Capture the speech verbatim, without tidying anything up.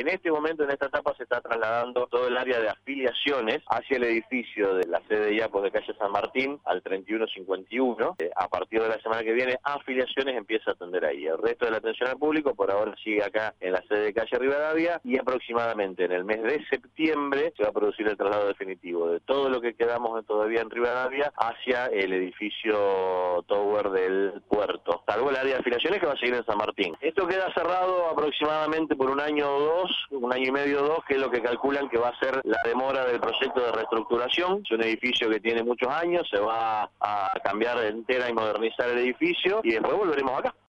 En este momento, en esta etapa, se está trasladando todo el área de afiliaciones hacia el edificio de la sede de IAPOS de calle San Martín al treinta y uno cincuenta y uno. Eh, a partir de la semana que viene, afiliaciones empieza a atender ahí. El resto de la atención al público por ahora sigue acá en la sede de calle Rivadavia, y aproximadamente en el mes de septiembre se va a producir el traslado definitivo de todo lo que quedamos todavía en Rivadavia hacia el edificio Tower del puerto, salvo el área de afiliaciones que va a seguir en San Martín. Esto queda cerrado aproximadamente por un año o dos, un año y medio o dos, que es lo que calculan que va a ser la demora del proyecto de reestructuración. Es un edificio que tiene muchos años, se va a cambiar entera y modernizar el edificio, y después volveremos acá.